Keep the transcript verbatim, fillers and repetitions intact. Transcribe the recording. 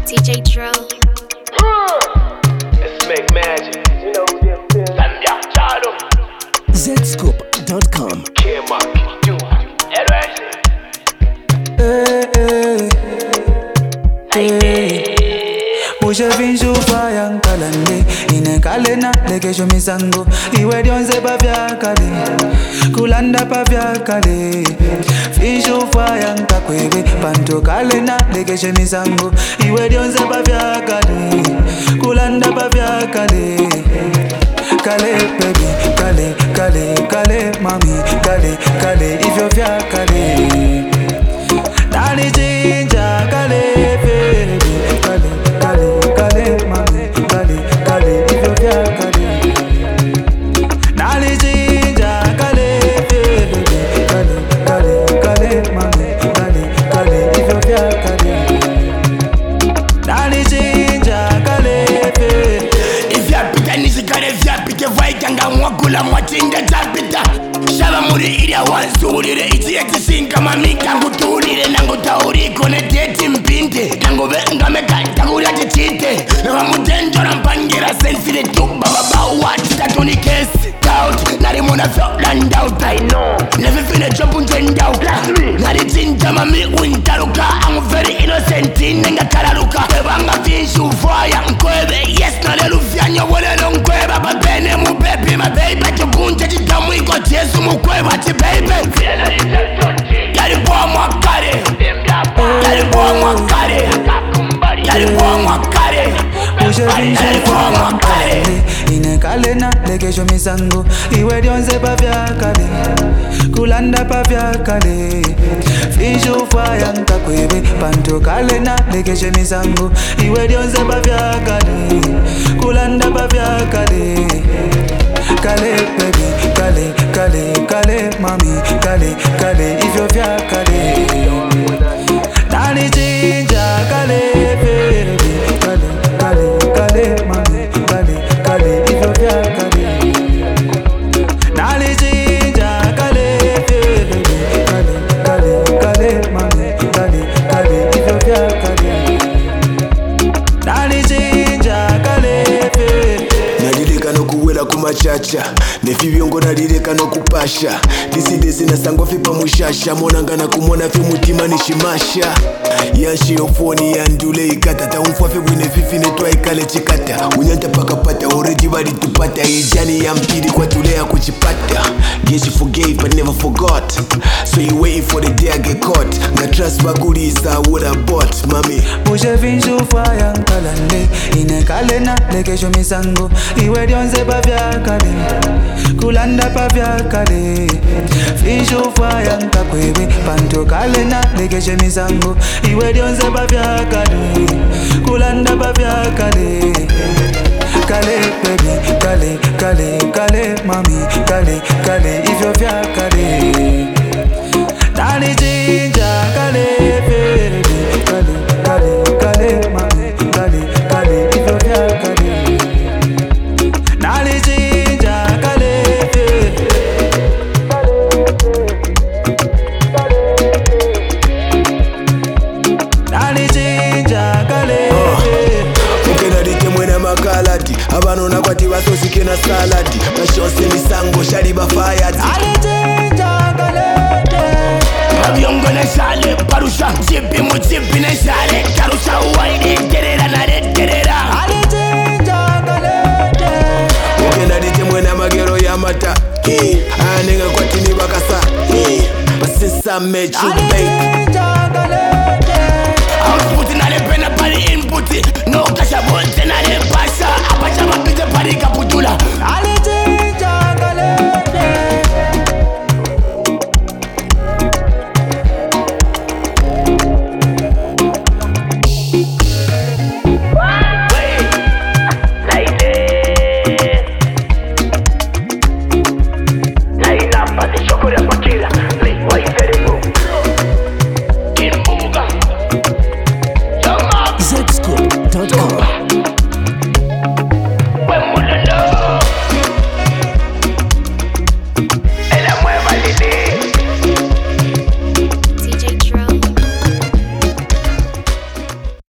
D J Dro. Let's make magic. You know this. Sandya Chado. Zscoop dot com. Kema, you. Mushe vinshu fayang kalande ine kalena lekesho misango iwe dionze pa vyakale kulanda pa vyakale vinshu fayang kakwebe panto kalena lekesho misango iwe dionze pa vyakale kulanda pa vyakale kale baby kale kale kale mami kale kale ivyo vyakale nani jinja kale baby kale kale kale mami kale kale ivyo vyakale nani jinja kale baby kale kale kale mami kale kale ivyo vyakale nani jinja kale baby ivyapita nizikale vyapite vaikanga mwakula mwachinda tapita shaba muri ilia wansulire itiye tisinka mamika ngutulire nango tauriko ne teti mpinte nango venga meka takuria tichite nama mutenjora mpangira sensile tuba baba wati tatuni kesi out nari muna felt land out I know never finna jump and turn down nari tinta mami wintaruka I'm very innocent nenga kararuka ebanga finshu fire nkwebe yes nale lufyanya wole no nkweba babene mu baby my baby tukunje chitamu iko jesu mukweba ti baby yari boa mwakare yari boa mwakare yari boa mwakare Mushe vinshu fayang kalande ine kalena lekesho misango iwe dionze pa vyakale kulanda pa vyakale vinshu fayang kakwebe panto kalena lekesho misango iwe dionze pa vyakale kulanda pa vyakale kale baby kale kale kale mami kale kale ivyo vyakale nani jinja kale baby kale kale kale mami kale kale ivyo vyakale nani jinja kale baby kale kale kale mami kale kale ivyo vyakale nani jinja kale baby nalileka nokuwela kumachacha nefivyongo nalileka nokupasha disidesi nasango fipa mushasha monangana kumona fi mutima nishimasha yanshi yofoni yandule ikata umfwa fi bwine fifi netwa ikale chikata unyanta pakapata already bali tupata ijani ya mpili kwa tulea kuchipata yeah she forgave but never forgot so you waiting for the day I get caught nga trust bagulisa what I bought mami Mushe vinshu fayang kalande ine kalena lekesho misango iwe dionze pa vyakale kulanda pa vyakale vinshu fayang kakwebe panto kalena lekesho misango iwe dionze pa vyakale kulanda pa vyakale kale baby kale kale kale mami kale kale ivyo vyakale nani jinja kale baby kale kale kale mami kale kale ivyo vyakale nani jinja kale baby nani jinja kale ukenadite mwena makalati abanona kwati basosike na saladi bashose misango shali bafayati Mavyongo na shale parusha chipi mu chipi na shale karusha uwaide terera na reterera ukenadite mwena magero ya mata anenga kwati ni bakasa basisa mechu babe